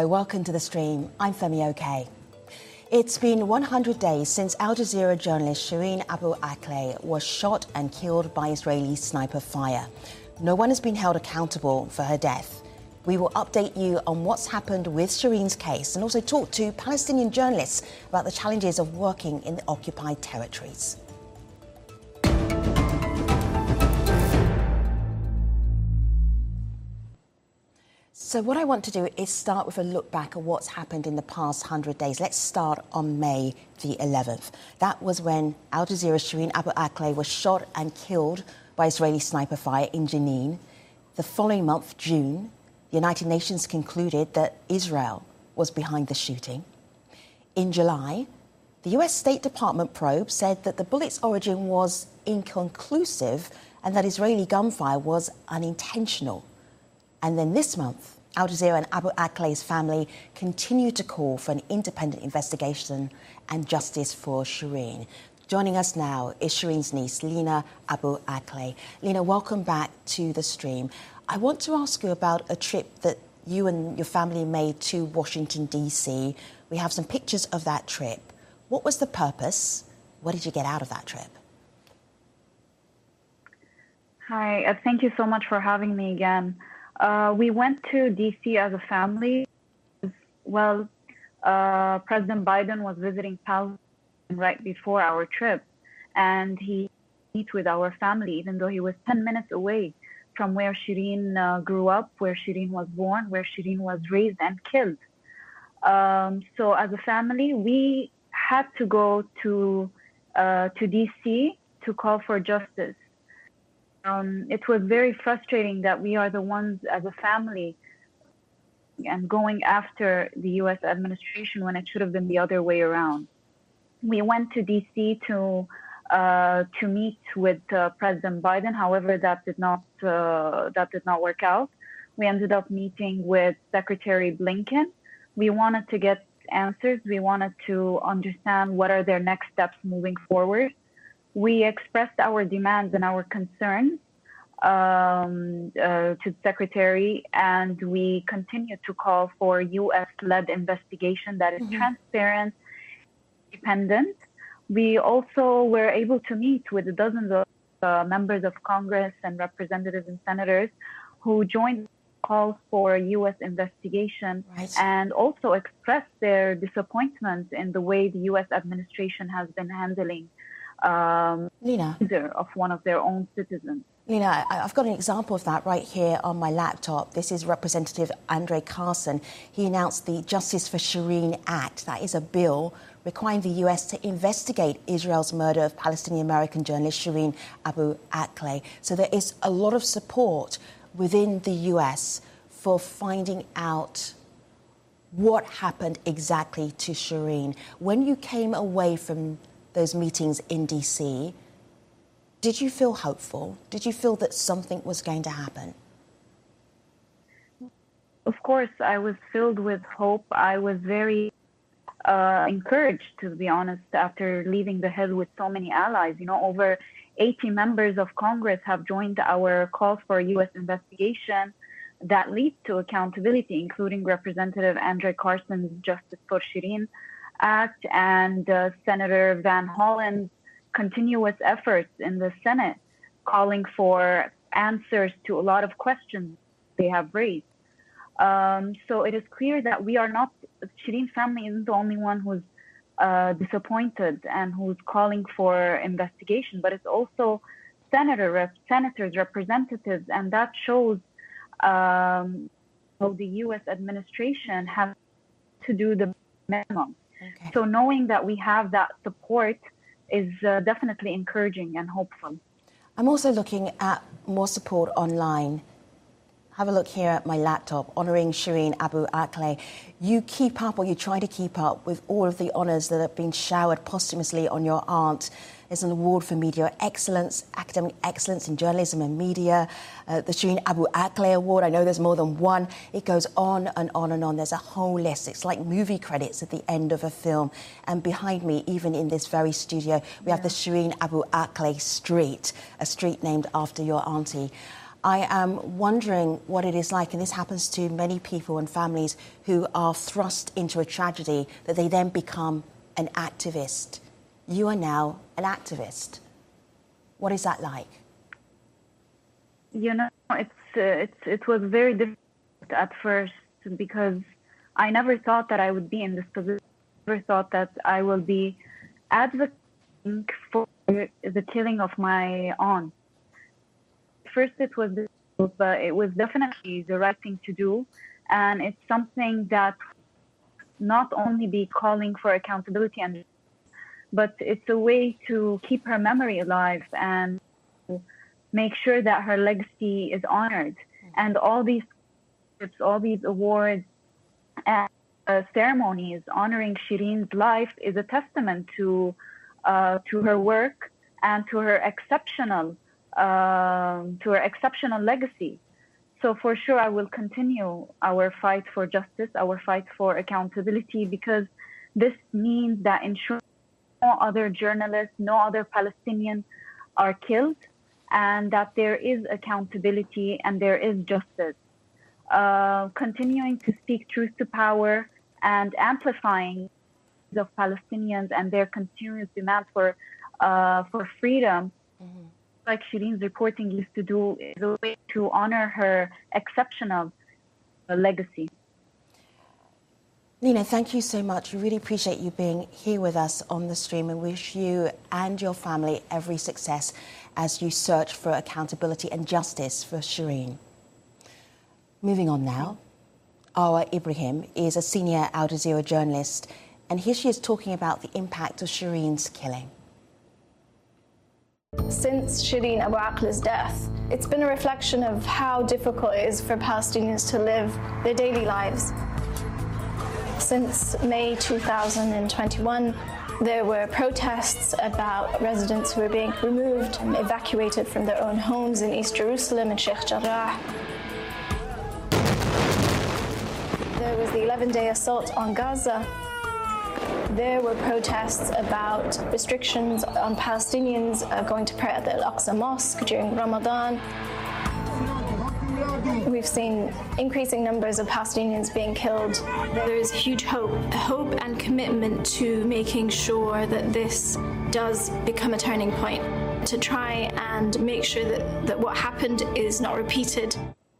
Hello, welcome to the stream. I'm Femi Oke. It's been 100 days since Al Jazeera journalist Shireen Abu Akleh was shot and killed by Israeli sniper fire. No one has been held accountable for her death. We will update you on what's happened with Shireen's case and also talk to Palestinian journalists about the challenges of working in the occupied territories. So what I want to do is start with a look back at what's happened in the past 100 days. Let's start on May the 11th. That was when Al Jazeera's Shireen Abu Akleh was shot and killed by Israeli sniper fire in Jenin. The following month, June, the United Nations concluded that Israel was behind the shooting. In July, the US State Department probe said that the bullet's origin was inconclusive and that Israeli gunfire was unintentional. And then this month, Al Jazeera and Abu Akleh's family continue to call for an independent investigation and justice for Shireen. Joining us now is Shireen's niece, Lina Abu Akleh. Lina, welcome back to the stream. I want to ask you about a trip that you and your family made to Washington, D.C. We have some pictures of that trip. What was the purpose? What did you get out of that trip? Hi, thank you so much for having me again. We went to D.C. as a family. Well, President Biden was visiting Palestine right before our trip, and he met with our family, even though he was 10 minutes away from where Shireen grew up, where Shireen was born, where Shireen was raised and killed. So as a family, we had to go to D.C. to call for justice. It was very frustrating that we are the ones as a family and going after the U.S. administration when it should have been the other way around. We went to D.C. to meet with President Biden. However, that did not work out. We ended up meeting with Secretary Blinken. We wanted to get answers. We wanted to understand what are their next steps moving forward. We expressed our demands and our concerns to the Secretary, and we continue to call for U.S.-led investigation that is transparent, independent. We also were able to meet with dozens of members of Congress and representatives and senators who joined calls for U.S. investigation, and also expressed their disappointment in the way the U.S. administration has been handling Lina, of one of their own citizens. Lina, I've got an example of that right here on my laptop. This is Representative Andre Carson. He announced the Justice for Shireen Act. That is a bill requiring the US to investigate Israel's murder of Palestinian-American journalist Shireen Abu Akleh. So there is a lot of support within the US for finding out what happened exactly to Shireen. When you came away from those meetings in D.C., did you feel hopeful? Did you feel that something was going to happen? Of course, I was filled with hope. I was very encouraged, to be honest, after leaving the Hill with so many allies. You know, over 80 members of Congress have joined our calls for a U.S. investigation that leads to accountability, including Representative Andre Carson's Justice for Shireen Act and Senator Van Hollen's continuous efforts in the Senate calling for answers to a lot of questions they have raised. So it is clear that we are not, Shireen's family isn't the only one who's disappointed and who's calling for investigation, but it's also senators, representatives, and that shows how the U.S. administration has to do the minimum. Okay. So knowing that we have that support is definitely encouraging and hopeful. I'm also looking at more support online. Have a look here at my laptop, honouring Shireen Abu Akleh. You keep up, or you try to keep up, with all of the honours that have been showered posthumously on your aunt. There's an award for media excellence, academic excellence in journalism and media, the Shireen Abu Akleh Award. I know there's more than one. It goes on and on and on. There's a whole list. It's like movie credits at the end of a film. And behind me, even in this very studio, we have the Shireen Abu Akleh Street, a street named after your auntie. I am wondering what it is like, and this happens to many people and families who are thrust into a tragedy, that they then become an activist. You are now an activist. What is that like? You know, it was very difficult at first because I never thought that I would be in this position. I never thought that I will be advocating for the killing of my aunt. First, it was difficult, but it was definitely the right thing to do, and it's something that not only be calling for accountability but it's a way to keep her memory alive and make sure that her legacy is honored. And all these awards and ceremonies honoring Shireen's life is a testament to her work and to her exceptional legacy. So for sure, I will continue our fight for justice, our fight for accountability, because this means that ensuring no other journalists, no other Palestinians are killed, and that there is accountability and there is justice. Continuing to speak truth to power and amplifying of Palestinians and their continuous demand for freedom, like Shireen's reporting used to do, is a way to honor her exceptional legacy. Nina, thank you so much. We really appreciate you being here with us on the stream, and wish you and your family every success as you search for accountability and justice for Shireen. Moving on now, Awa Ibrahim is a senior Al Jazeera journalist, and here she is talking about the impact of Shireen's killing. Since Shireen Abu Akleh's death, it's been a reflection of how difficult it is for Palestinians to live their daily lives. Since May 2021, there were protests about residents who were being removed and evacuated from their own homes in East Jerusalem and Sheikh Jarrah. There was the 11-day assault on Gaza. There were protests about restrictions on Palestinians going to pray at the Al-Aqsa Mosque during Ramadan. We've seen increasing numbers of Palestinians being killed. There is huge hope and commitment to making sure that this does become a turning point, to try and make sure that what happened is not repeated.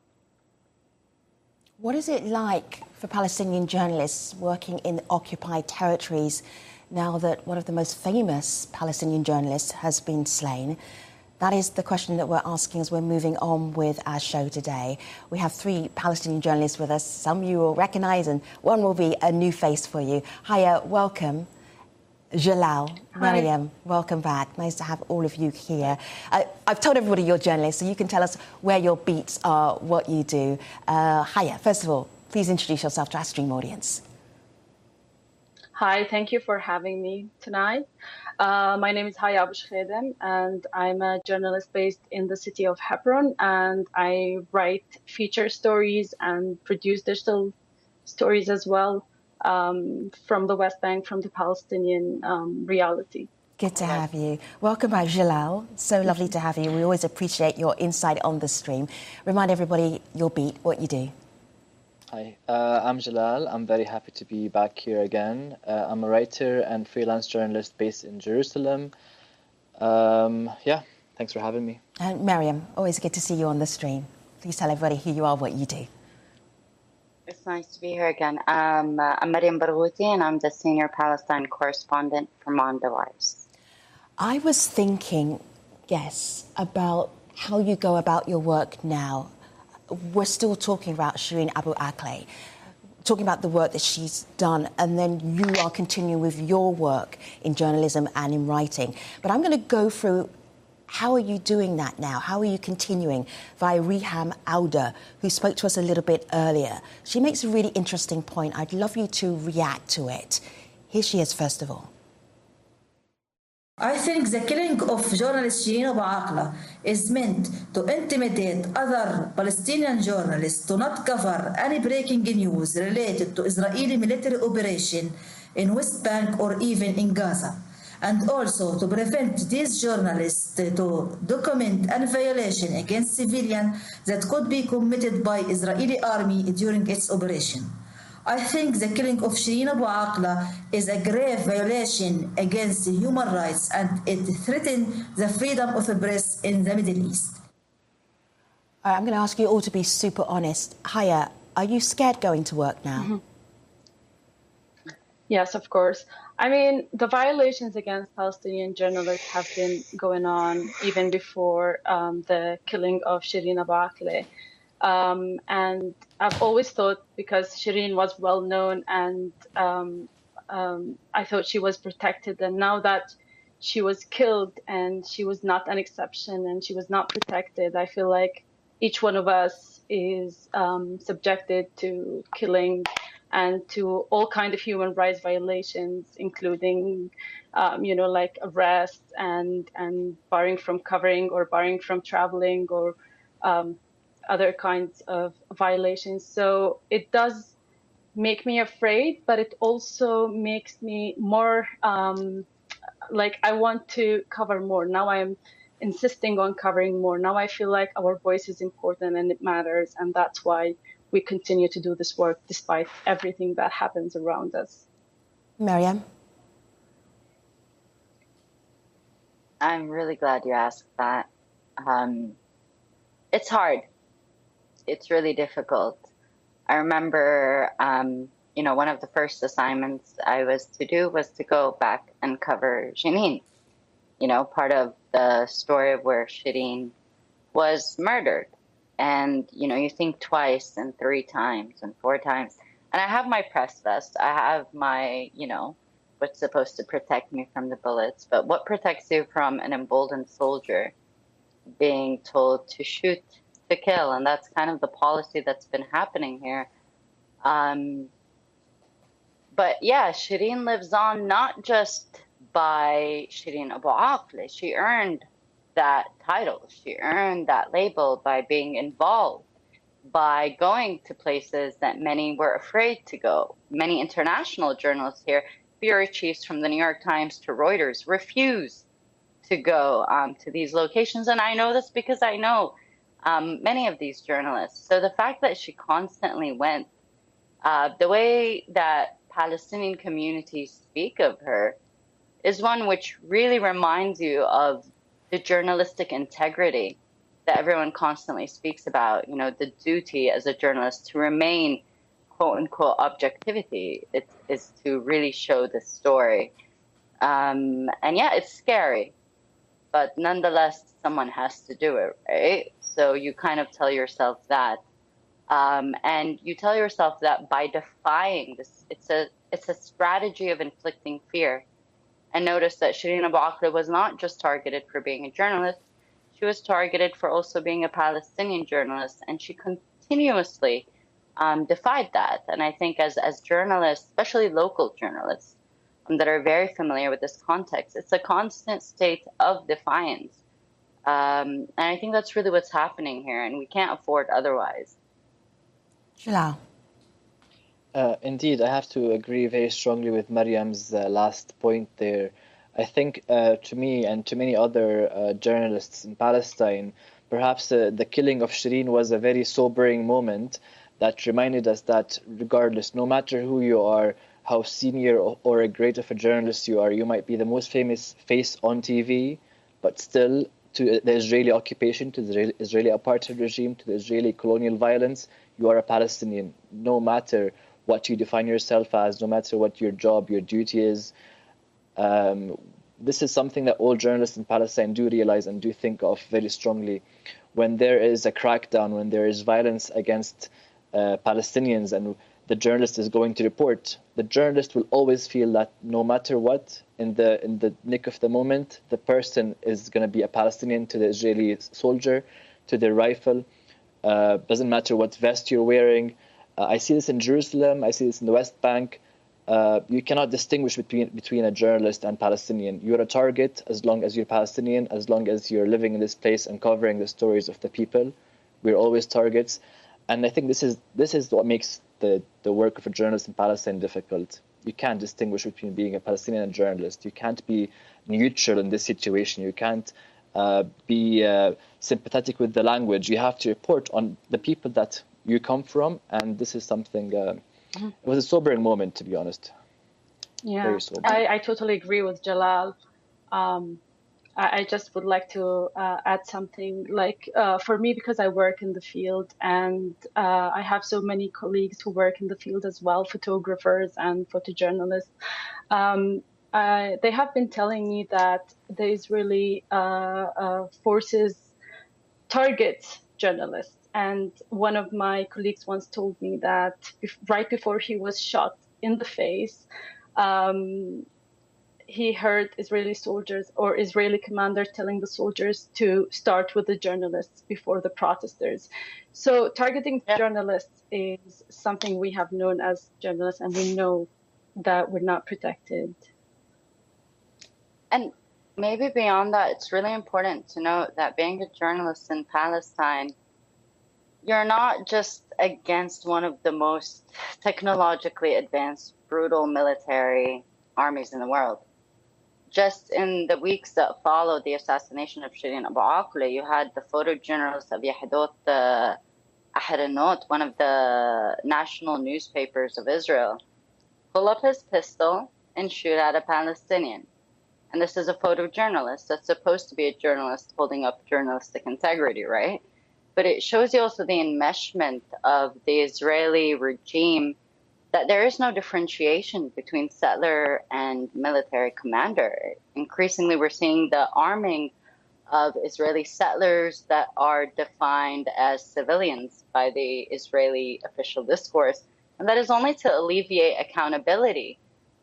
What is it like for Palestinian journalists working in occupied territories now that one of the most famous Palestinian journalists has been slain? That is the question that we're asking as we're moving on with our show today. We have 3 Palestinian journalists with us. Some you will recognise, and one will be a new face for you. Hiya, welcome. Jalal, Mariam, welcome back. Nice to have all of you here. I've told everybody you're journalists, so you can tell us where your beats are, what you do. Hiya, first of all, please introduce yourself to our stream audience. Hi, thank you for having me tonight. My name is Haya Abu Shkhedem, and I'm a journalist based in the city of Hebron, and I write feature stories and produce digital stories as well from the West Bank, from the Palestinian reality. Good to have you. Welcome back, Jalal. So lovely to have you. We always appreciate your insight on the stream. Remind everybody your beat, what you do. Hi, I'm Jalal. I'm very happy to be back here again. I'm a writer and freelance journalist based in Jerusalem. Yeah, thanks for having me. And Mariam, always good to see you on the stream. Please tell everybody who you are, what you do. It's nice to be here again. I'm Mariam Barghouti, and I'm the senior Palestine correspondent for Mondovice. I was thinking, about how you go about your work now. We're still talking about Shireen Abu Akleh, talking about the work that she's done, and then you are continuing with your work in journalism and in writing. But I'm going to go through, how are you doing that now? How are you continuing? Via Riham Auda, who spoke to us a little bit earlier. She makes a really interesting point. I'd love you to react to it. Here she is, first of all. I think the killing of journalist Shireen Abu Akleh is meant to intimidate other Palestinian journalists to not cover any breaking news related to Israeli military operation in West Bank or even in Gaza. and also to prevent these journalists to document any violation against civilians that could be committed by Israeli army during its operation. I think the killing of Shireen Abu Akleh is a grave violation against human rights and it threatens the freedom of the press in the Middle East. I'm going to ask you all to be super honest. Haya, are you scared going to work now? Mm-hmm. Yes, of course. I mean, the violations against Palestinian journalists have been going on even before the killing of Shireen Abu Akleh. And I've always thought, because Shireen was well known and I thought she was protected. And now that she was killed and she was not an exception and she was not protected, I feel like each one of us is subjected to killing and to all kinds of human rights violations, including, like arrests and barring from covering or barring from traveling or other kinds of violations. So it does make me afraid, but it also makes me more I want to cover more. Now I'm insisting on covering more. Now I feel like our voice is important and it matters, and that's why we continue to do this work despite everything that happens around us. Mariam? I'm really glad you asked that. It's hard. It's really difficult. I remember, one of the first assignments I was to do was to go back and cover Jenin. Part of the story of where Shireen was murdered. And, you think twice and 3 times and 4 times. And I have my press vest. I have my, what's supposed to protect me from the bullets. But what protects you from an emboldened soldier being told to shoot to kill? And that's kind of the policy that's been happening here. But yeah, Shireen lives on not just by Shireen Abu Akleh. She earned that title. She earned that label by being involved, by going to places that many were afraid to go. Many international journalists here, bureau chiefs from the New York Times to Reuters, refuse to go to these locations. And I know this because I know many of these journalists. So the fact that she constantly went, the way that Palestinian communities speak of her is one which really reminds you of the journalistic integrity that everyone constantly speaks about, the duty as a journalist to remain, quote unquote, objectivity. It is to really show the story. And yeah, it's scary, but nonetheless, someone has to do it, right? So you kind of tell yourself that. And you tell yourself that by defying this, it's a strategy of inflicting fear. And notice that Shireen Abu Akleh was not just targeted for being a journalist, she was targeted for also being a Palestinian journalist, and she continuously defied that. And I think as journalists, especially local journalists that are very familiar with this context, it's a constant state of defiance. And I think that's really what's happening here, and we can't afford otherwise. Jalal. Indeed, I have to agree very strongly with Mariam's last point there. I think to me and to many other journalists in Palestine, perhaps the killing of Shireen was a very sobering moment that reminded us that regardless, no matter who you are, how senior or a great of a journalist you are, you might be the most famous face on TV, but still to the Israeli occupation, to the Israeli apartheid regime, to the Israeli colonial violence, you are a Palestinian, no matter what you define yourself as, no matter what your job, your duty is. This is something that all journalists in Palestine do realize and do think of very strongly. When there is a crackdown, when there is violence against Palestinians and the journalist is going to report, the journalist will always feel that no matter what, in the nick of the moment, the person is going to be a Palestinian to the Israeli soldier, to their rifle. Doesn't matter what vest you're wearing. I see this in Jerusalem. I see this in the West Bank. You cannot distinguish between a journalist and Palestinian. You're a target as long as you're Palestinian, as long as you're living in this place and covering the stories of the people. We're always targets. And I think this is what makes the work of a journalist in Palestine difficult. You can't distinguish between being a Palestinian and a journalist. You can't be neutral in this situation. You can't be sympathetic with the language. You have to report on the people that you come from, and this is something. It was a sobering moment, to be honest. Yeah, Very sobering. I totally agree with Jalal. I just would like to add something. Like for me, because I work in the field, and I have so many colleagues who work in the field as well, photographers and photojournalists. They have been telling me that the Israeli forces target journalists. And one of my colleagues once told me that right before he was shot in the face, he heard Israeli soldiers or Israeli commanders telling the soldiers to start with the journalists before the protesters. So targeting journalists is something we have known as journalists, and we know that we're not protected. And maybe beyond that, it's really important to note that being a journalist in Palestine, you're not just against one of the most technologically advanced, brutal military armies in the world. Just in the weeks that followed the assassination of Shireen Abu Akleh, you had the photojournalist of Yahdot Ahronot, one of the national newspapers of Israel, pull up his pistol and shoot at a Palestinian. And this is a photojournalist that's supposed to be a journalist holding up journalistic integrity, right? But it shows you also the enmeshment of the Israeli regime, that there is no differentiation between settler and military commander. Increasingly, we're seeing the arming of Israeli settlers that are defined as civilians by the Israeli official discourse. And that is only to alleviate accountability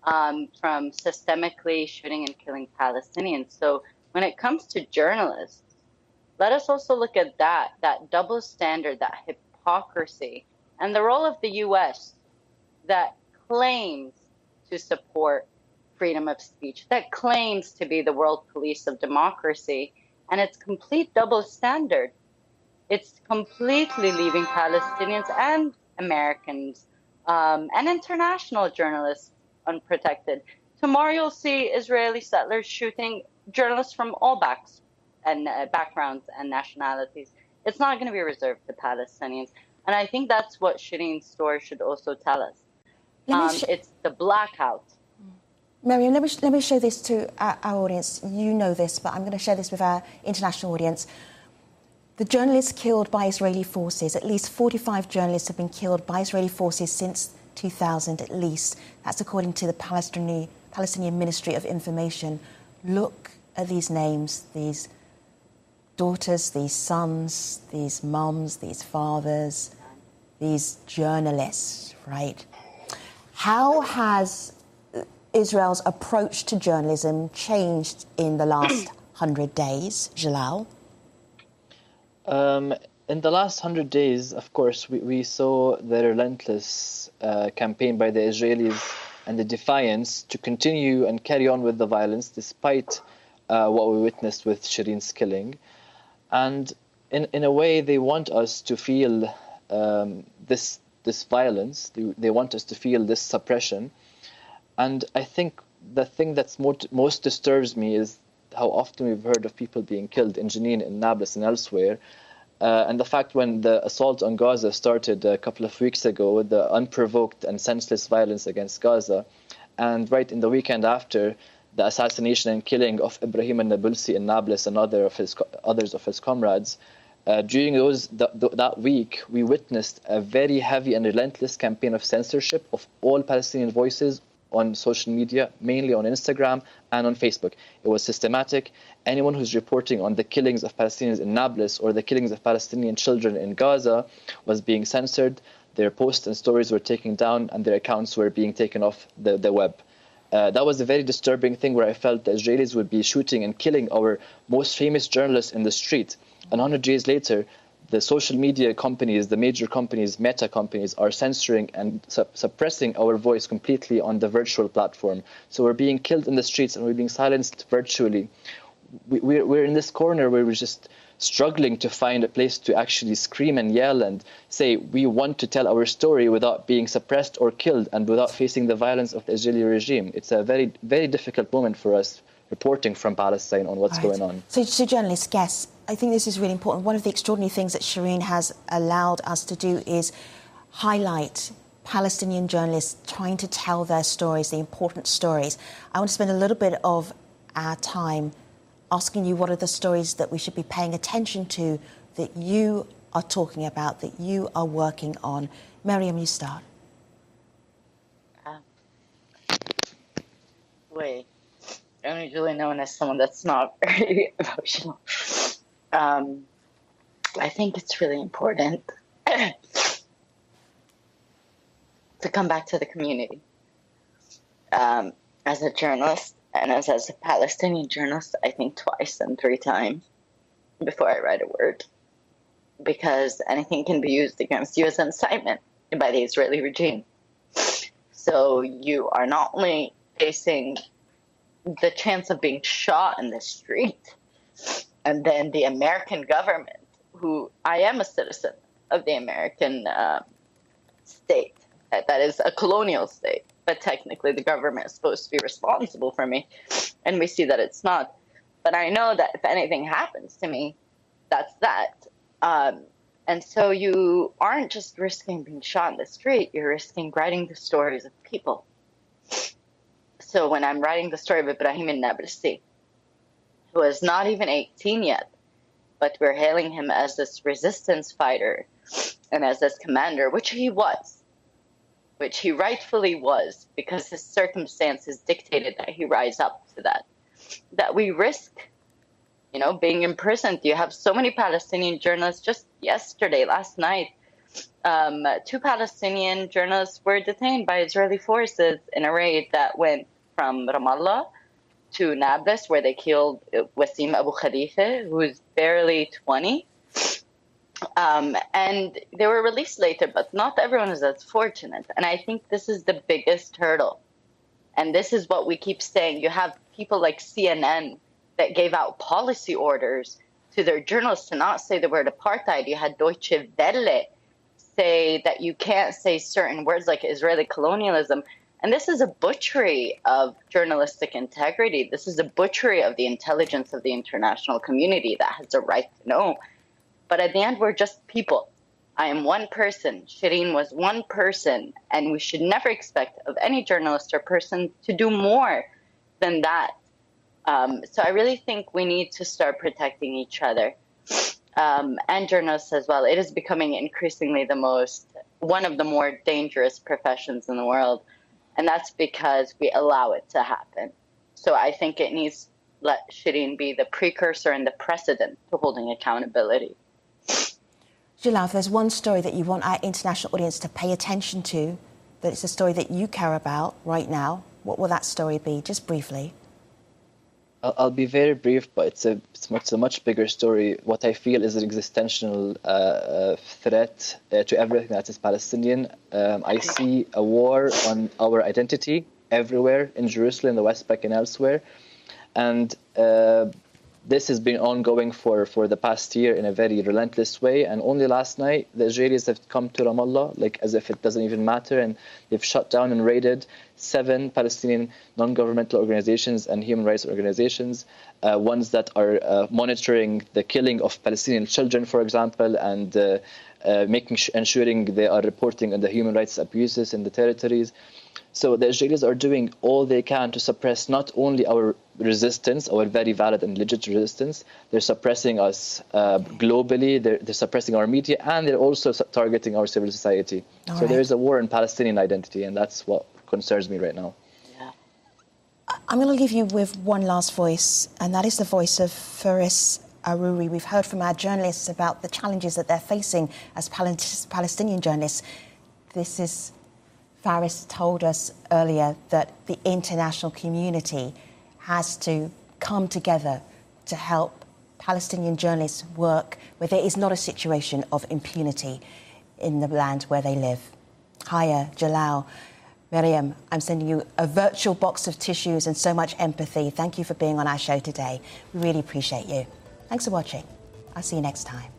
from systemically shooting and killing Palestinians. So when it comes to journalists, let us also look at that double standard, that hypocrisy, and the role of the U.S. that claims to support freedom of speech, that claims to be the world police of democracy, and its complete double standard. It's completely leaving Palestinians and Americans and international journalists unprotected. Tomorrow you'll see Israeli settlers shooting journalists from all backgrounds and nationalities. It's not going to be reserved to Palestinians. And I think that's what Shireen's story should also tell us. It's the blackout. Miriam, let me show this to our audience. You know this, but I'm going to share this with our international audience. The journalists killed by Israeli forces, at least 45 journalists have been killed by Israeli forces since 2000 at least. That's according to the Palestinian Ministry of Information. Look at these names, these daughters, these sons, these mums, these fathers, these journalists, right? How has Israel's approach to journalism changed in the last 100 days, Jalal? In the last 100 days, of course, we saw the relentless campaign by the Israelis and the defiance to continue and carry on with the violence despite what we witnessed with Shireen's killing. And in a way, they want us to feel this violence. They want us to feel this suppression. And I think the thing that's most disturbs me is how often we've heard of people being killed in Jenin, in Nablus, and elsewhere. And the fact when the assault on Gaza started a couple of weeks ago with the unprovoked and senseless violence against Gaza, and right in the weekend after, the assassination and killing of Ibrahim al-Nabulsi in Nablus and others of his comrades, during that week, we witnessed a very heavy and relentless campaign of censorship of all Palestinian voices on social media, mainly on Instagram and on Facebook. It was systematic. Anyone who's reporting on the killings of Palestinians in Nablus or the killings of Palestinian children in Gaza was being censored. Their posts and stories were taken down and their accounts were being taken off the web. That was a very disturbing thing where I felt the Israelis would be shooting and killing our most famous journalists in the street. And 100 days later, the social media companies, the major companies, meta companies, are censoring and suppressing our voice completely on the virtual platform. So we're being killed in the streets and we're being silenced virtually. We're in this corner where we're just struggling to find a place to actually scream and yell and say, we want to tell our story without being suppressed or killed and without facing the violence of the Israeli regime. It's a very, very difficult moment for us reporting from Palestine on what's going on. So journalists, guests, I think this is really important. One of the extraordinary things that Shireen has allowed us to do is highlight Palestinian journalists trying to tell their stories, the important stories. I want to spend a little bit of our time asking you what are the stories that we should be paying attention to, that you are talking about, that you are working on. Miriam, you start. I'm usually known as someone that's not very emotional. I think it's really important to come back to the community. As a journalist, and as a Palestinian journalist, I think twice and 3 times before I write a word, because anything can be used against you as incitement by the Israeli regime. So you are not only facing the chance of being shot in the street, and then the American government, who I am a citizen of the American state, that is a colonial state, but technically the government is supposed to be responsible for me, and we see that it's not. But I know that if anything happens to me, that's that. And so you aren't just risking being shot in the street, you're risking writing the stories of people. So when I'm writing the story of Ibrahim al-Nabulsi, who is not even 18 yet, but we're hailing him as this resistance fighter and as this commander, which he rightfully was, because his circumstances dictated that he rise up to that we risk, being imprisoned. You have so many Palestinian journalists. Just last night, 2 Palestinian journalists were detained by Israeli forces in a raid that went from Ramallah to Nablus, where they killed Wasim Abu Khalifa, who is barely 20. And they were released later, but not everyone is as fortunate. And I think this is the biggest hurdle. And this is what we keep saying. You have people like CNN that gave out policy orders to their journalists to not say the word apartheid. You had Deutsche Welle say that you can't say certain words like Israeli colonialism. And this is a butchery of journalistic integrity. This is a butchery of the intelligence of the international community that has the right to know. But at the end, we're just people. I am one person. Shireen was one person. And we should never expect of any journalist or person to do more than that. So I really think we need to start protecting each other, and journalists as well. It is becoming increasingly one of the more dangerous professions in the world. And that's because we allow it to happen. So I think it needs to let Shireen be the precursor and the precedent to holding accountability. Jalal, if there's one story that you want our international audience to pay attention to, that it's a story that you care about right now, what will that story be? Just briefly. I'll be very brief, but it's a much bigger story. What I feel is an existential threat to everything that is Palestinian. I see a war on our identity everywhere in Jerusalem, the West Bank and elsewhere. And this has been ongoing for the past year in a very relentless way. And only last night, the Israelis have come to Ramallah, like as if it doesn't even matter. And they've shut down and raided 7 Palestinian non-governmental organizations and human rights organizations, ones that are monitoring the killing of Palestinian children, for example, and ensuring they are reporting on the human rights abuses in the territories. So the Israelis are doing all they can to suppress not only our resistance, our very valid and legit resistance, they're suppressing us globally, they're suppressing our media, and they're also targeting our civil society. So there is a war in Palestinian identity, and that's what concerns me right now. Yeah. I'm going to leave you with one last voice, and that is the voice of Faris Aruri. We've heard from our journalists about the challenges that they're facing as Palestinian journalists. Faris told us earlier that the international community has to come together to help Palestinian journalists work where there is not a situation of impunity in the land where they live. Haya, Jalal, Miriam, I'm sending you a virtual box of tissues and so much empathy. Thank you for being on our show today. We really appreciate you. Thanks for watching. I'll see you next time.